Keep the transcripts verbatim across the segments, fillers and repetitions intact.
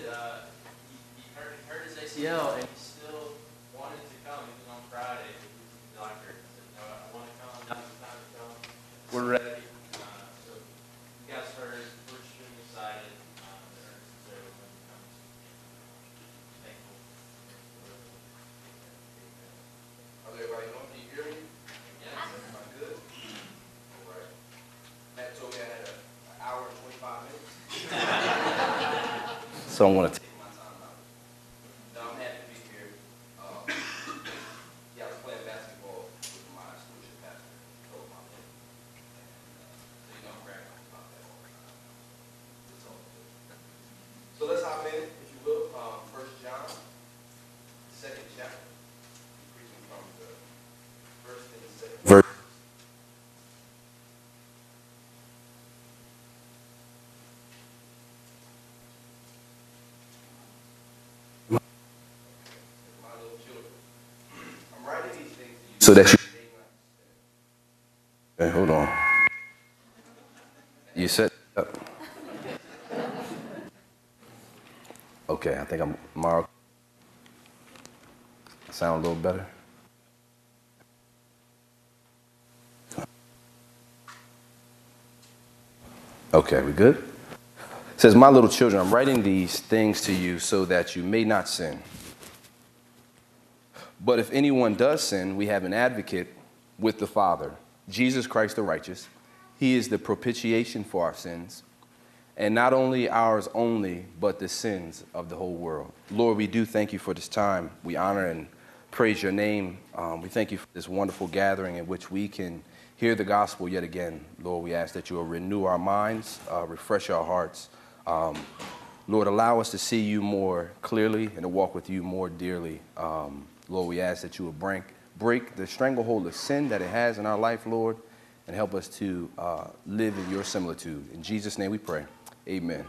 uh, he, he hurt, hurt his A C L, and he still wanted to come, even on Friday, with his doctor. He said, no, I want to come, now's the time to come. We're ready. Uh, so you guys heard, we're extremely excited uh, that Ernest is able to come. Thankful. How's everybody doing? Can you hear me? Yes. Everybody good? All right. Matt told me I had an hour and twenty-five minutes. So I want to take my time out. Now I'm happy to be here. Um, yeah, I was playing basketball with my stewardship pastor. Told my family. So you know I'm bragging about that all the time. It's all good. So let's hop in, if you will. Um, First John, second chapter. Preaching from the first and the second verse. So that you. Okay, hold on. You set up. Okay, I think I'm Mark. Sound a little better. Okay, we good? It says, my little children, I'm writing these things to you so that you may not sin. But if anyone does sin, we have an advocate with the Father, Jesus Christ the righteous. He is the propitiation for our sins, and not only ours only, but the sins of the whole world. Lord, we do thank you for this time. We honor and praise your name. Um, we thank you for this wonderful gathering in which we can hear the gospel yet again. Lord, we ask that you will renew our minds, uh, refresh our hearts. Um, Lord, allow us to see you more clearly and to walk with you more dearly. Um, Lord, we ask that you will break, break the stranglehold of sin that it has in our life, Lord, and help us to uh, live in your similitude. In Jesus' name we pray. Amen.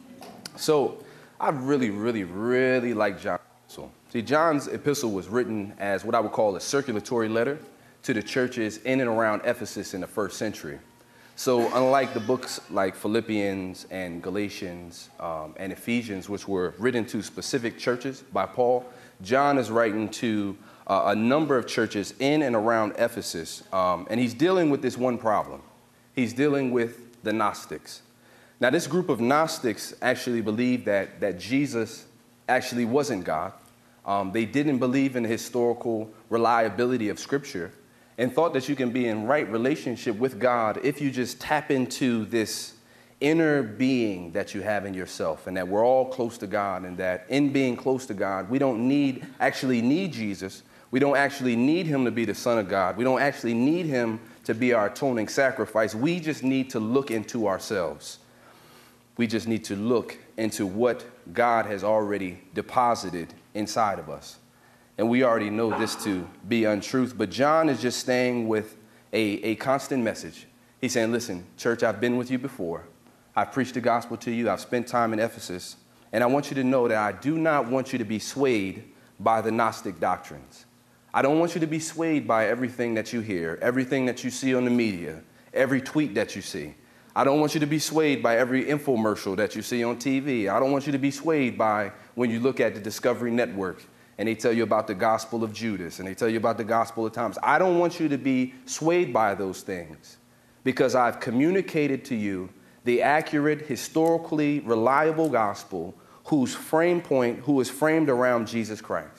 So I really, really, really like John's epistle. See, John's epistle was written as what I would call a circulatory letter to the churches in and around Ephesus in the first century. So unlike the books like Philippians and Galatians um, and Ephesians, which were written to specific churches by Paul, John is writing to uh, a number of churches in and around Ephesus, um, and he's dealing with this one problem. He's dealing with the Gnostics. Now, this group of Gnostics actually believed that, that Jesus actually wasn't God. Um, they didn't believe in the historical reliability of Scripture and thought that you can be in right relationship with God if you just tap into this inner being that you have in yourself, and that we're all close to God, and that in being close to God, we don't need actually need Jesus. We don't actually need him to be the Son of God. We don't actually need him to be our atoning sacrifice. We just need to look into ourselves. We just need to look into what God has already deposited inside of us. And we already know this to be untruth, but John is just staying with a, a constant message. He's saying, listen, church, I've been with you before. I've preached the gospel to you. I've spent time in Ephesus. And I want you to know that I do not want you to be swayed by the Gnostic doctrines. I don't want you to be swayed by everything that you hear, everything that you see on the media, every tweet that you see. I don't want you to be swayed by every infomercial that you see on T V. I don't want you to be swayed by when you look at the Discovery Network and they tell you about the gospel of Judas and they tell you about the gospel of Thomas. I don't want you to be swayed by those things, because I've communicated to you the accurate, historically reliable gospel whose frame point, who is framed around Jesus Christ.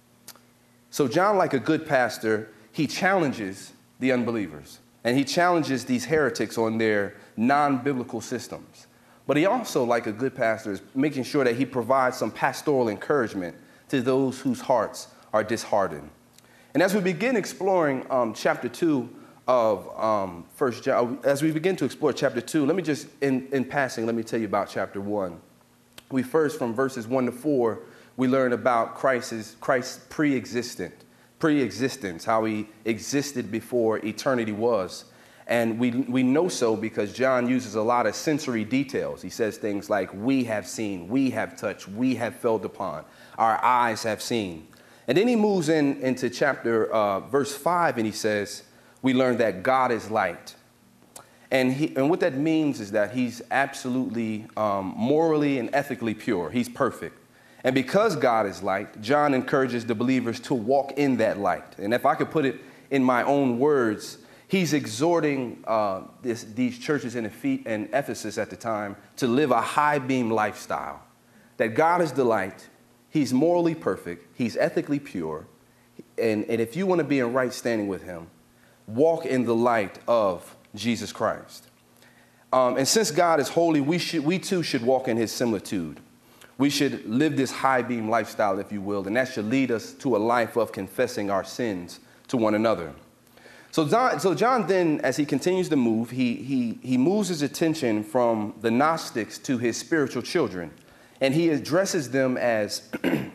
So John, like a good pastor, he challenges the unbelievers, and he challenges these heretics on their non-biblical systems. But he also, like a good pastor, is making sure that he provides some pastoral encouragement to those whose hearts are disheartened. And as we begin exploring um, chapter two of um, First John, as we begin to explore chapter two, let me just, in, in passing, let me tell you about chapter one. We first, from verses one to four, we learn about Christ's, Christ's pre-existent, pre-existence, how he existed before eternity was. And we, we know so because John uses a lot of sensory details. He says things like, we have seen, we have touched, we have felt upon, our eyes have seen. And then he moves in into chapter uh, verse five, and he says, we learn that God is light. And, he, and what that means is that he's absolutely um, morally and ethically pure. He's perfect. And because God is light, John encourages the believers to walk in that light. And if I could put it in my own words, he's exhorting uh, this, these churches in, Ephes- in Ephesus at the time to live a high beam lifestyle. That God is the light. He's morally perfect. He's ethically pure. And, and if you want to be in right standing with him, walk in the light of Jesus Christ. Um, and since God is holy, we should, we too should walk in his similitude. We should live this high beam lifestyle, if you will, and that should lead us to a life of confessing our sins to one another. So John, so John then, as he continues to move, he, he, he moves his attention from the Gnostics to his spiritual children, and he addresses them as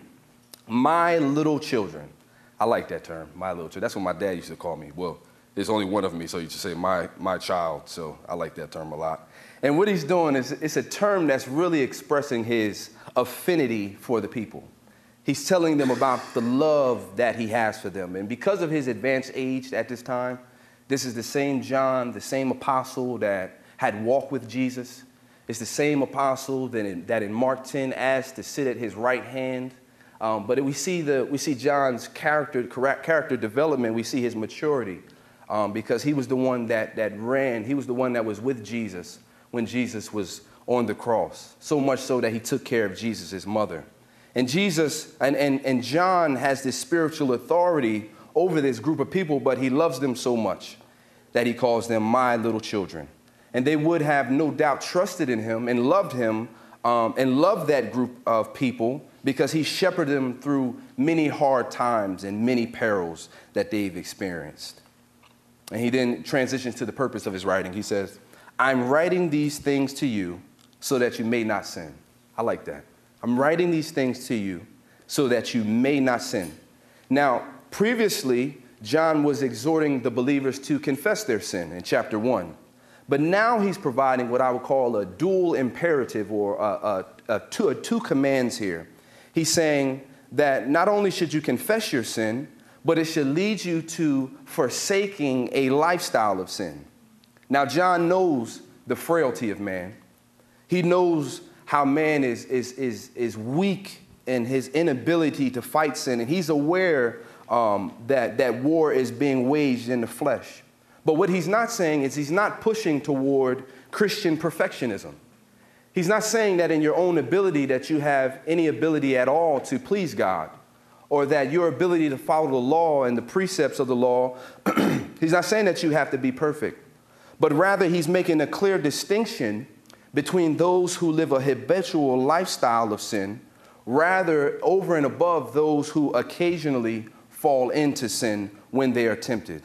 my little children. I like that term, my little children. That's what my dad used to call me. Well, there's only one of me, so you should say my my child. So I like that term a lot. And what he's doing is it's a term that's really expressing his affinity for the people. He's telling them about the love that he has for them. And because of his advanced age at this time, this is the same John, the same apostle that had walked with Jesus. It's the same apostle that in, that in Mark ten asked to sit at his right hand. Um, but we see the we see John's character character development. We see his maturity. Um, because he was the one that, that ran, he was the one that was with Jesus when Jesus was on the cross, so much so that he took care of Jesus' mother. And Jesus, and, and, and John has this spiritual authority over this group of people, but he loves them so much that he calls them my little children. And they would have no doubt trusted in him and loved him um, and loved that group of people because he shepherded them through many hard times and many perils that they've experienced. And he then transitions to the purpose of his writing. He says, I'm writing these things to you so that you may not sin. I like that. I'm writing these things to you so that you may not sin. Now, previously, John was exhorting the believers to confess their sin in chapter one. But now he's providing what I would call a dual imperative or a, a, a two, a two commands here. He's saying that not only should you confess your sin, but it should lead you to forsaking a lifestyle of sin. Now, John knows the frailty of man. He knows how man is, is, is, is weak in his inability to fight sin, and he's aware um, that, that war is being waged in the flesh. But what he's not saying is he's not pushing toward Christian perfectionism. He's not saying that in your own ability that you have any ability at all to please God, or that your ability to follow the law and the precepts of the law, he's not saying that you have to be perfect, but rather he's making a clear distinction between those who live a habitual lifestyle of sin, rather over and above those who occasionally fall into sin when they are tempted.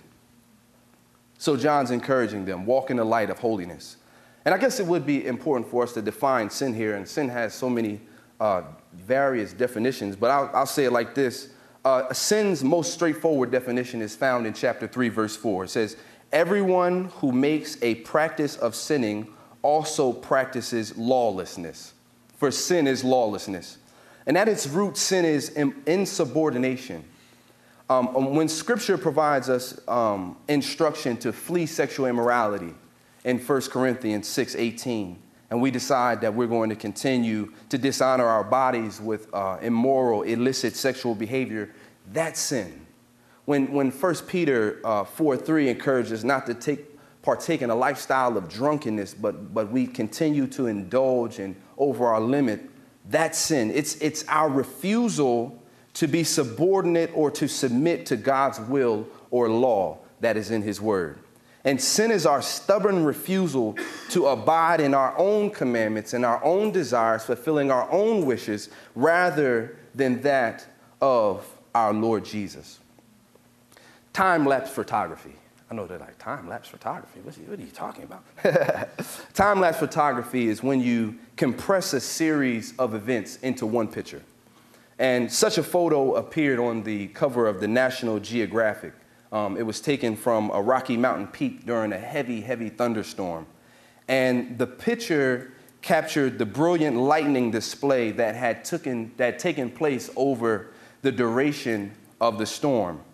So John's encouraging them, walk in the light of holiness. And I guess it would be important for us to define sin here, and sin has so many uh, various definitions, but I'll, I'll say it like this. Uh, sin's most straightforward definition is found in chapter three, verse four. It says, everyone who makes a practice of sinning also practices lawlessness. For sin is lawlessness. And at its root, sin is insubordination. Um, when Scripture provides us um, instruction to flee sexual immorality in First Corinthians six eighteen, and we decide that we're going to continue to dishonor our bodies with uh, immoral, illicit sexual behavior, that's sin. When, when First Peter uh, four three encourages not to take partake in a lifestyle of drunkenness, but, but we continue to indulge in over our limit, that's sin. It's, it's our refusal to be subordinate or to submit to God's will or law that is in his word. And sin is our stubborn refusal to abide in our own commandments and our own desires, fulfilling our own wishes rather than that of our Lord Jesus. Time-lapse photography. I know they're like, time-lapse photography? What are you talking about? Time-lapse photography is when you compress a series of events into one picture. And such a photo appeared on the cover of the National Geographic. Um, it was taken from a Rocky Mountain peak during a heavy, heavy thunderstorm. And the picture captured the brilliant lightning display that had taken, that taken place over the duration of the storm.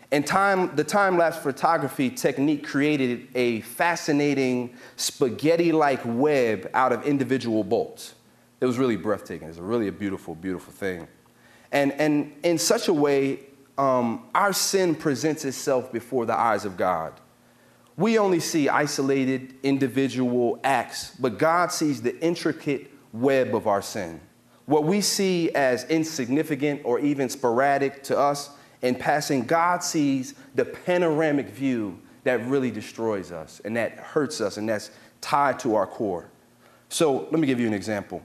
And time, the time-lapse photography technique created a fascinating spaghetti-like web out of individual bolts. It was really breathtaking. It was really a beautiful, beautiful thing. And, and in such a way, um, our sin presents itself before the eyes of God. We only see isolated individual acts, but God sees the intricate web of our sin. What we see as insignificant or even sporadic to us in passing, God sees the panoramic view that really destroys us and that hurts us and that's tied to our core. So let me give you an example.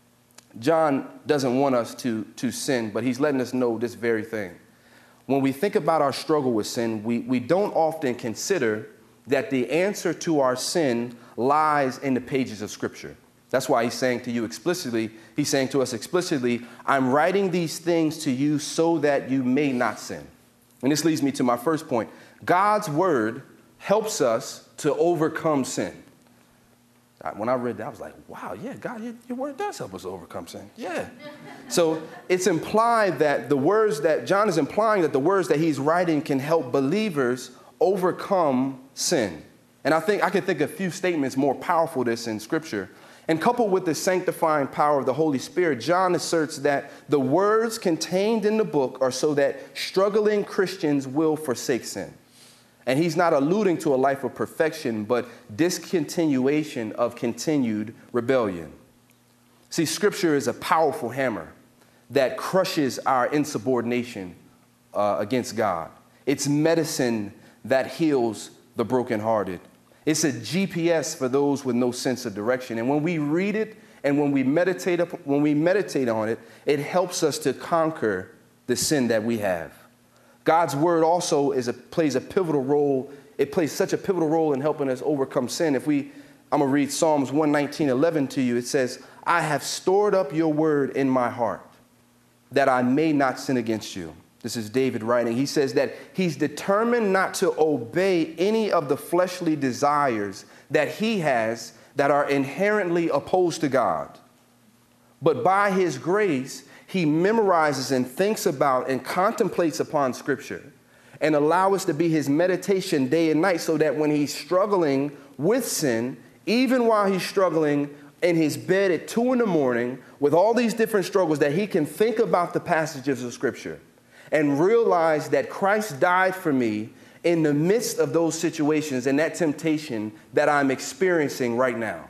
John doesn't want us to, to sin, but he's letting us know this very thing. When we think about our struggle with sin, we, we don't often consider that the answer to our sin lies in the pages of Scripture. That's why he's saying to you explicitly, he's saying to us explicitly, I'm writing these things to you so that you may not sin. And this leads me to my first point. God's word helps us to overcome sin. When I read that, I was like, wow, yeah, God, your, your word does help us to overcome sin. Yeah. So it's implied that the words that John is implying that the words that he's writing can help believers overcome sin. And I think I can think of a few statements more powerful than this in Scripture. And coupled with the sanctifying power of the Holy Spirit, John asserts that the words contained in the book are so that struggling Christians will forsake sin. And he's not alluding to a life of perfection, but discontinuation of continued rebellion. See, Scripture is a powerful hammer that crushes our insubordination uh, against God. It's medicine that heals the brokenhearted. It's a G P S for those with no sense of direction. And when we read it and when we meditate up, when we meditate on it, it helps us to conquer the sin that we have. God's word also is a, plays a pivotal role. It plays such a pivotal role in helping us overcome sin. If we, I'm going to read Psalms one nineteen, eleven to you. It says, I have stored up your word in my heart that I may not sin against you. This is David writing. He says that he's determined not to obey any of the fleshly desires that he has that are inherently opposed to God. But by his grace, he memorizes and thinks about and contemplates upon Scripture and allow us to be his meditation day and night so that when he's struggling with sin, even while he's struggling in his bed at two in the morning with all these different struggles, that he can think about the passages of Scripture and realize that Christ died for me in the midst of those situations and that temptation that I'm experiencing right now.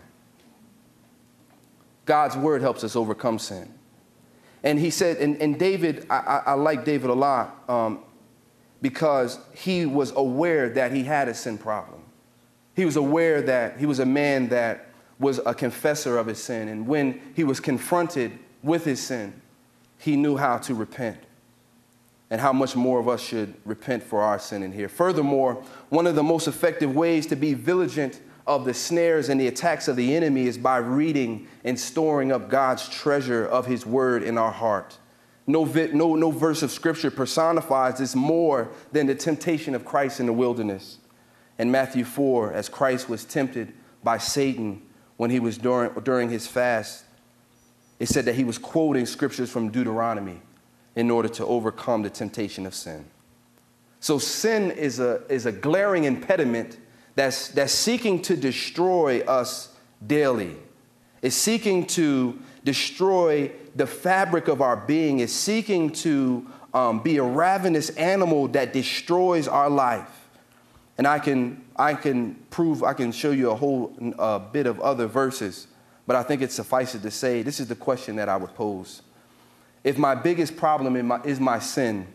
God's word helps us overcome sin. And he said, and, and David, I, I, I like David a lot um, because he was aware that he had a sin problem. He was aware that he was a man that was a confessor of his sin. And when he was confronted with his sin, he knew how to repent. And how much more of us should repent for our sin in here. Furthermore, one of the most effective ways to be vigilant of the snares and the attacks of the enemy is by reading and storing up God's treasure of his word in our heart. No, no, no verse of Scripture personifies this more than the temptation of Christ in the wilderness. In Matthew four, as Christ was tempted by Satan when he was during, during his fast, it said that he was quoting scriptures from Deuteronomy in order to overcome the temptation of sin. So sin is a, is a glaring impediment that's, that's seeking to destroy us daily. It's seeking to destroy the fabric of our being. It's seeking to um, be a ravenous animal that destroys our life. And I can, I can prove, I can show you a whole uh, bit of other verses, but I think it suffices to say this is the question that I would pose. If my biggest problem in my, is my sin,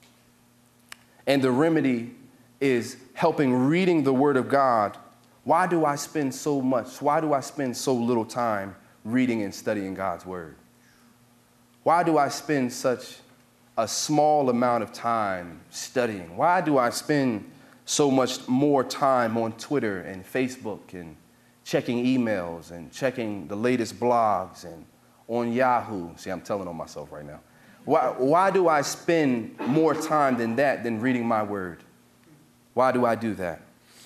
and the remedy is helping reading the Word of God, why do I spend so much, why do I spend so little time reading and studying God's Word? Why do I spend such a small amount of time studying? Why do I spend so much more time on Twitter and Facebook and checking emails and checking the latest blogs and on Yahoo? See, I'm telling on myself right now. Why, why do I spend more time than that than reading my word? Why do I do that?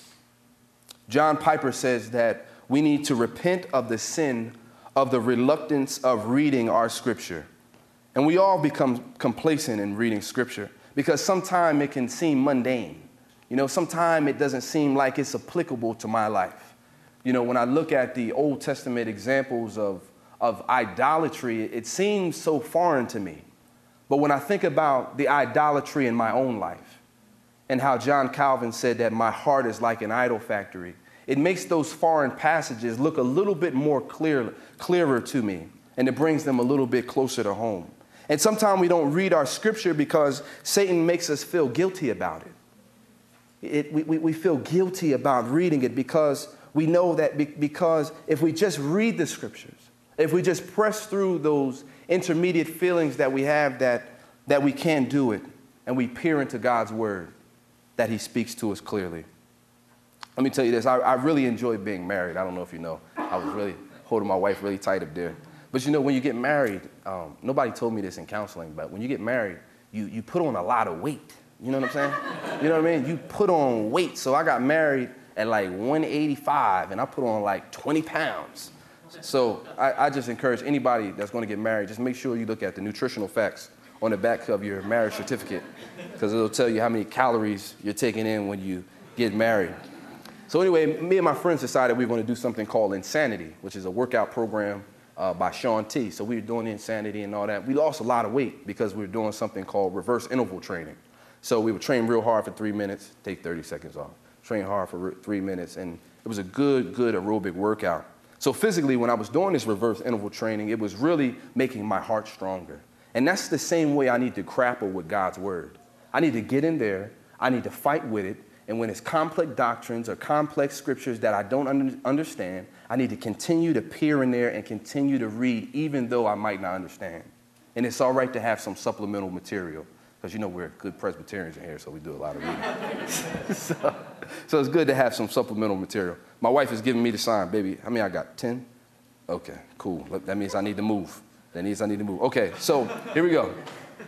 John Piper says that we need to repent of the sin of the reluctance of reading our Scripture. And we all become complacent in reading Scripture because sometimes it can seem mundane. You know, sometimes it doesn't seem like it's applicable to my life. You know, when I look at the Old Testament examples of, of idolatry, it seems so foreign to me. But when I think about the idolatry in my own life and how John Calvin said that my heart is like an idol factory, it makes those foreign passages look a little bit more clear, clearer to me, and it brings them a little bit closer to home. And sometimes we don't read our scripture because Satan makes us feel guilty about it. it we, we feel guilty about reading it because we know that be, because if we just read the scriptures, if we just press through those intermediate feelings that we have that, that we can't do it, and we peer into God's word, that he speaks to us clearly. Let me tell you this, I, I really enjoy being married. I don't know if you know. I was really holding my wife really tight up there. But you know, when you get married, um, nobody told me this in counseling, but when you get married, you, you put on a lot of weight. You know what I'm saying? You know what I mean? You put on weight. So I got married at like one eighty-five, and I put on like twenty pounds. So I, I just encourage anybody that's going to get married, just make sure you look at the nutritional facts on the back of your marriage certificate, because it'll tell you how many calories you're taking in when you get married. So anyway, me and my friends decided we were going to do something called Insanity, which is a workout program uh, by Shaun T. So we were doing Insanity and all that. We lost a lot of weight because we were doing something called reverse interval training. So we would train real hard for three minutes, take thirty seconds off. Train hard for three minutes, and it was a good, good aerobic workout. So physically, when I was doing this reverse interval training, it was really making my heart stronger. And that's the same way I need to grapple with God's word. I need to get in there. I need to fight with it. And when it's complex doctrines or complex scriptures that I don't un- understand, I need to continue to peer in there and continue to read, even though I might not understand. And it's all right to have some supplemental material, because you know we're good Presbyterians in here, so we do a lot of reading. so, so it's good to have some supplemental material. My wife is giving me the sign, baby. I mean, I got ten? Okay, cool. That means I need to move. That means I need to move. Okay, so here we go.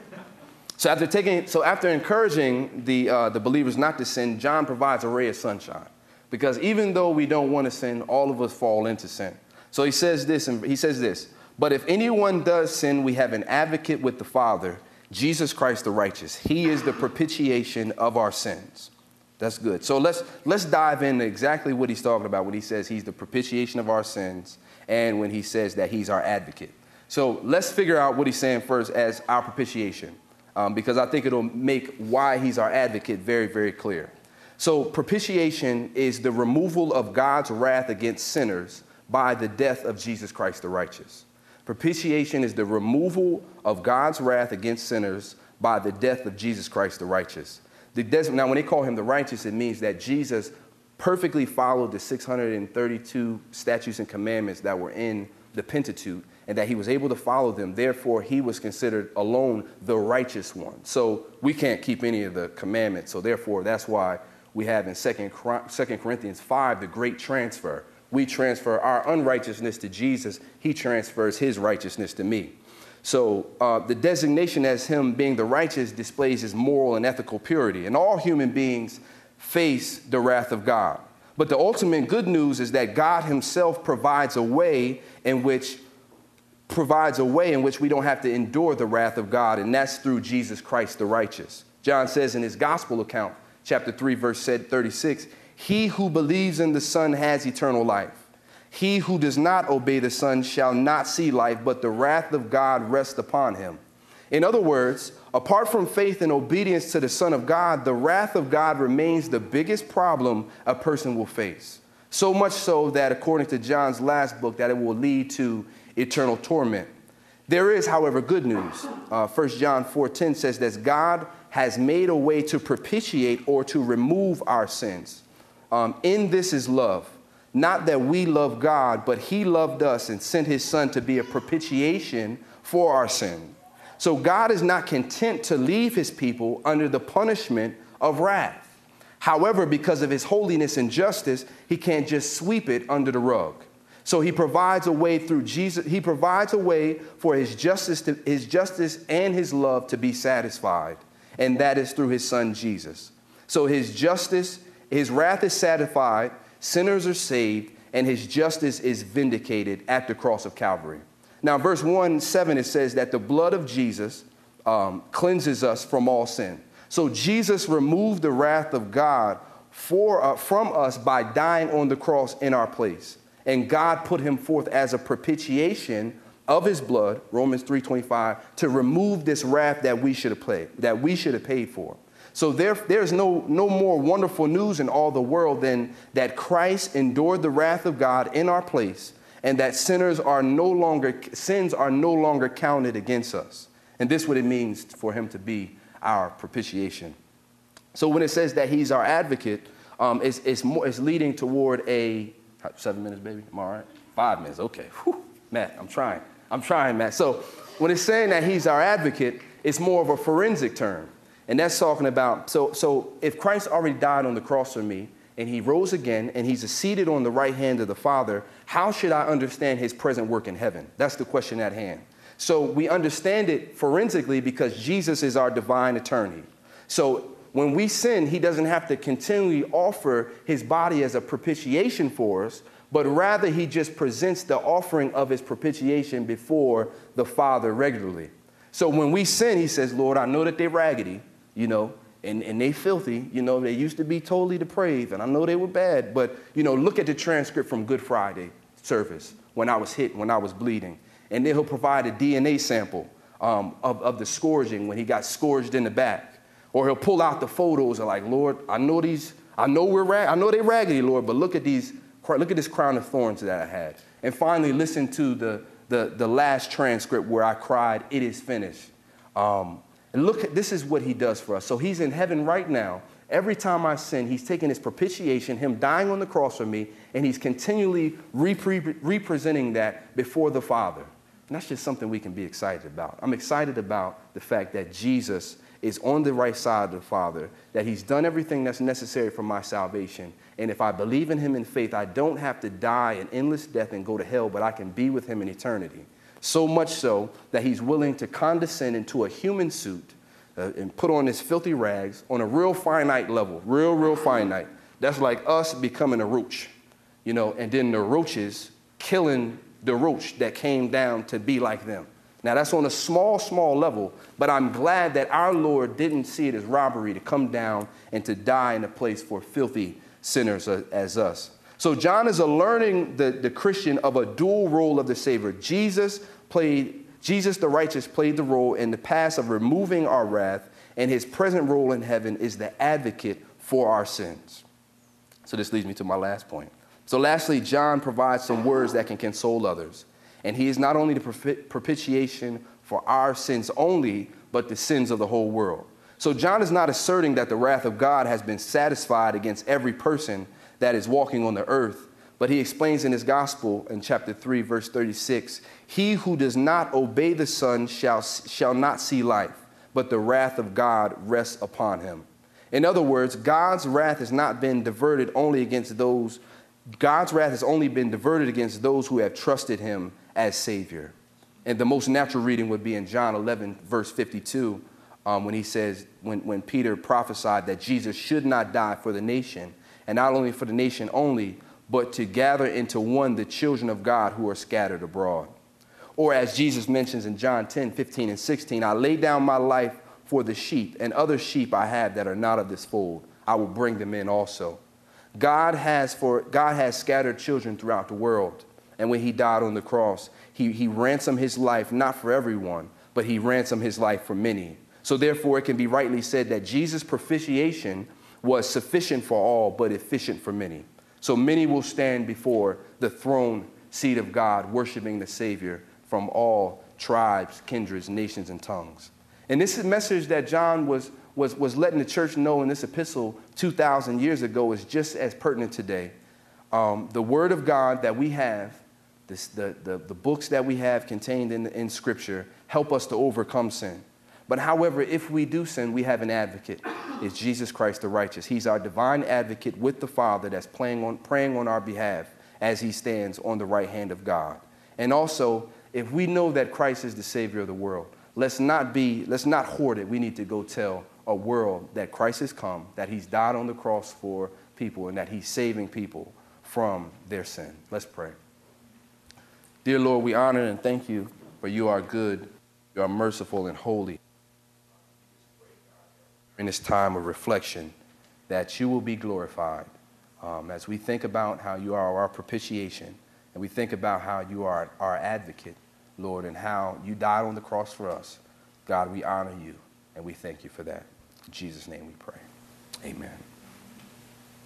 So after taking, so after encouraging the uh, the believers not to sin, John provides a ray of sunshine, because even though we don't want to sin, all of us fall into sin. So he says this, and he says this: but if anyone does sin, we have an advocate with the Father, Jesus Christ the righteous. He is the propitiation of our sins. That's good. So let's let's dive into exactly what he's talking about when he says he's the propitiation of our sins, and when he says that he's our advocate. So let's figure out what he's saying first as our propitiation. Um, because I think it'll make why he's our advocate very, very clear. So propitiation is the removal of God's wrath against sinners by the death of Jesus Christ the righteous. Propitiation is the removal of God's wrath against sinners by the death of Jesus Christ the righteous. The des- now, when they call him the righteous, it means that Jesus perfectly followed the six hundred thirty-two statutes and commandments that were in the Pentateuch, and that he was able to follow them. Therefore, he was considered alone the righteous one. So we can't keep any of the commandments. So therefore, that's why we have in Second Corinthians five the great transfer. We transfer our unrighteousness to Jesus. He transfers his righteousness to me. So uh, the designation as him being the righteous displays his moral and ethical purity. And all human beings face the wrath of God. But the ultimate good news is that God himself provides a way in which provides a way in which we don't have to endure the wrath of God, and that's through Jesus Christ the righteous. John says in his gospel account, chapter three, verse thirty-six, he who believes in the Son has eternal life. He who does not obey the Son shall not see life, but the wrath of God rests upon him. In other words, apart from faith and obedience to the Son of God, the wrath of God remains the biggest problem a person will face. So much so that, according to John's last book, that it will lead to eternal torment. There is, however, good news. Uh, First John four ten says that God has made a way to propitiate or to remove our sins. Um, in this is love. Not that we love God, but he loved us and sent his Son to be a propitiation for our sin. So God is not content to leave his people under the punishment of wrath. However, because of his holiness and justice, he can't just sweep it under the rug. So he provides a way through Jesus. He provides a way for his justice, to, his justice and his love to be satisfied. And that is through his Son, Jesus. So his justice, his wrath is satisfied, sinners are saved, and his justice is vindicated at the cross of Calvary. Now, verse one seven, it says that the blood of Jesus um, cleanses us from all sin. So Jesus removed the wrath of God for, uh, from us by dying on the cross in our place. And God put him forth as a propitiation of his blood, Romans three twenty-five, to remove this wrath that we should have paid, that we should have paid for. So there, there's no, no more wonderful news in all the world than that Christ endured the wrath of God in our place, and that sinners are no longer, sins are no longer counted against us. And this is what it means for him to be our propitiation. So when it says that he's our advocate, um, it's, it's, more, it's leading toward a, seven minutes, baby? Am I all right? Five minutes, okay. Whew. Matt, I'm trying. I'm trying, Matt. So when it's saying that he's our advocate, it's more of a forensic term. And that's talking about, so, so if Christ already died on the cross for me, and he rose again, and he's seated on the right hand of the Father, how should I understand his present work in heaven? That's the question at hand. So we understand it forensically because Jesus is our divine attorney. So when we sin, he doesn't have to continually offer his body as a propitiation for us, but rather he just presents the offering of his propitiation before the Father regularly. So when we sin, he says, Lord, I know that they're raggedy, you know, and, and they filthy, you know, they used to be totally depraved, and I know they were bad, but, you know, look at the transcript from Good Friday service when I was hit, when I was bleeding. And then he'll provide a D N A sample um, of, of the scourging when he got scourged in the back. Or he'll pull out the photos and like, Lord, I know these, I know we're rag, I know they're raggedy, Lord, but look at these, look at this crown of thorns that I had. And finally, listen to the, the, the last transcript where I cried, it is finished. Um, and look, at, this is what he does for us. So he's in heaven right now. Every time I sin, he's taking his propitiation, him dying on the cross for me, and he's continually repre- representing that before the Father. And that's just something we can be excited about. I'm excited about the fact that Jesus is on the right side of the Father, that he's done everything that's necessary for my salvation. And if I believe in him in faith, I don't have to die an endless death and go to hell, but I can be with him in eternity. So much so that he's willing to condescend into a human suit uh, and put on his filthy rags on a real finite level, real, real finite. That's like us becoming a roach, you know, and then the roaches killing the roach that came down to be like them. Now, that's on a small, small level, but I'm glad that our Lord didn't see it as robbery to come down and to die in a place for filthy sinners as us. So John is alerting the, the Christian of a dual role of the Savior. Jesus played, Jesus the righteous played the role in the past of removing our wrath, and his present role in heaven is the advocate for our sins. So this leads me to my last point. So lastly, John provides some words that can console others. And he is not only the propitiation for our sins only, but the sins of the whole world. So John is not asserting that the wrath of God has been satisfied against every person that is walking on the earth, but he explains in his gospel in chapter three, verse thirty-six, he who does not obey the Son shall, shall not see life, but the wrath of God rests upon him. In other words, God's wrath has not been diverted only against those, God's wrath has only been diverted against those who have trusted him as Savior. And the most natural reading would be in John eleven, verse fifty-two, um, when he says, when, when Peter prophesied that Jesus should not die for the nation, and not only for the nation only, but to gather into one the children of God who are scattered abroad. Or as Jesus mentions in John ten, fifteen, and sixteen, I lay down my life for the sheep, and other sheep I have that are not of this fold. I will bring them in also. God has, for, God has scattered children throughout the world. And when he died on the cross, he, he ransomed his life, not for everyone, but he ransomed his life for many. So therefore, it can be rightly said that Jesus' propitiation was sufficient for all, but efficient for many. So many will stand before the throne seat of God, worshiping the Savior from all tribes, kindreds, nations, and tongues. And this is a message that John was, was, was letting the church know in this epistle two thousand years ago is just as pertinent today. Um, the word of God that we have, this, the, the, the books that we have contained in, in Scripture, help us to overcome sin. But however, if we do sin, we have an advocate. It's Jesus Christ the righteous. He's our divine advocate with the Father that's praying on, praying on our behalf as he stands on the right hand of God. And also, if we know that Christ is the Savior of the world, let's not be, let's not hoard it. We need to go tell a world that Christ has come, that he's died on the cross for people, and that he's saving people from their sin. Let's pray. Dear Lord, we honor and thank you for you are good, you are merciful and holy. in this time of reflection, that you will be glorified. Um, as we think about how you are our propitiation, and we think about how you are our advocate, Lord, and how you died on the cross for us, God, we honor you, and we thank you for that. In Jesus' name we pray. Amen.